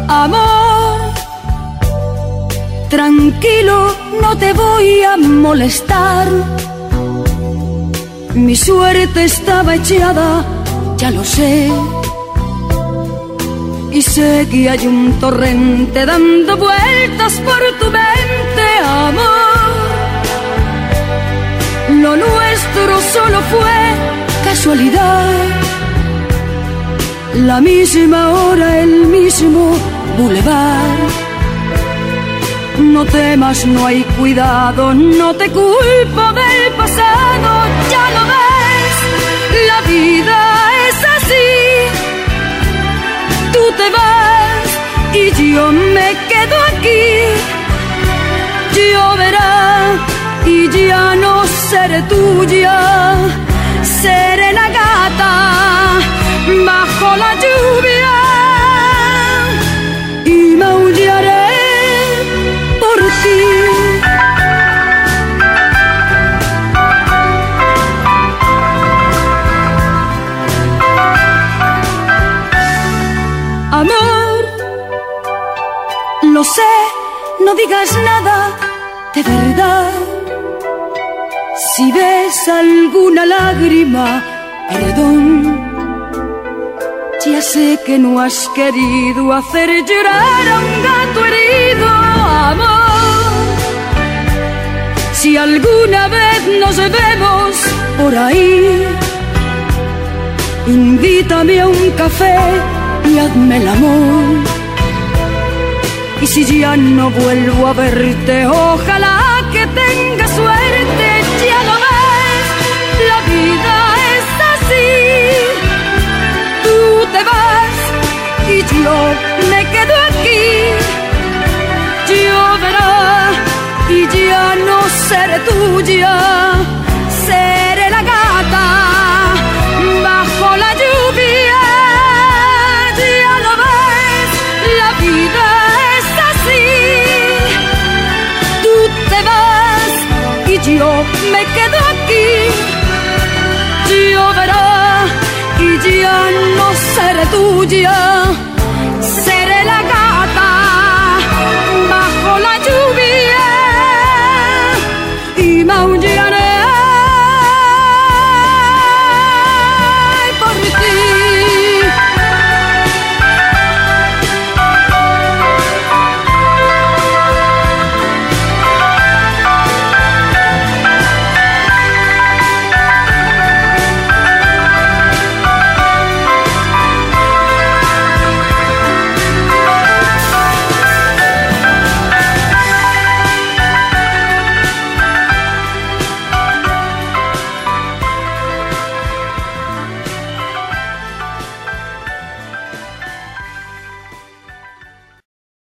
Amor, tranquilo, no te voy a molestar. Mi suerte estaba echada, ya lo sé. Y sé que hay un torrente dando vueltas por tu mente, amor. Lo nuestro solo fue casualidad. La misma hora, el mismo bulevar. No temas, no hay cuidado, no te culpo del pasado. Ya lo ves, la vida es así. Tú te vas y yo me quedo aquí. Lloverá y ya no seré tuya. Seré la gata bajo la lluvia y maullaré por ti. Amor, lo sé, no digas nada de verdad. Si ves alguna lágrima, perdón. Ya sé que no has querido hacer llorar a un gato herido, amor. Si alguna vez nos vemos por ahí, invítame a un café y hazme el amor. Y si ya no vuelvo a verte, ojalá que tengas suerte. Ya lo ves, la vida es así. Tú te vas y yo me quedo aquí. Lloverá y ya no seré tuya. Seré la gata bajo la lluvia. Ya lo ves, la vida es así. Tú te vas y yo me quedo aquí. Lloverá y ya no seré tuya.